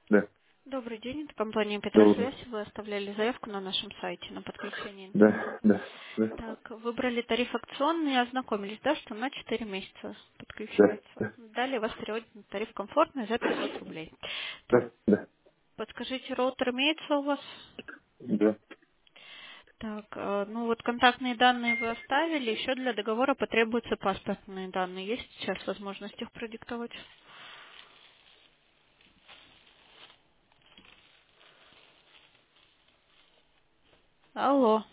Да. Добрый день, это компания Добрый. Петросвязь. Вы оставляли заявку на нашем сайте на подключение интернета. Да, да, да, Так, выбрали тариф акционный и ознакомились, да, что на 4 месяца да, подключается. да, Далее вас переводят на тариф комфортный за 500 рублей. Так, да, да, подскажите, роутер имеется у вас? да. Так, ну вот контактные данные вы оставили, еще для договора потребуются паспортные данные. Есть сейчас возможность их продиктовать? Алло.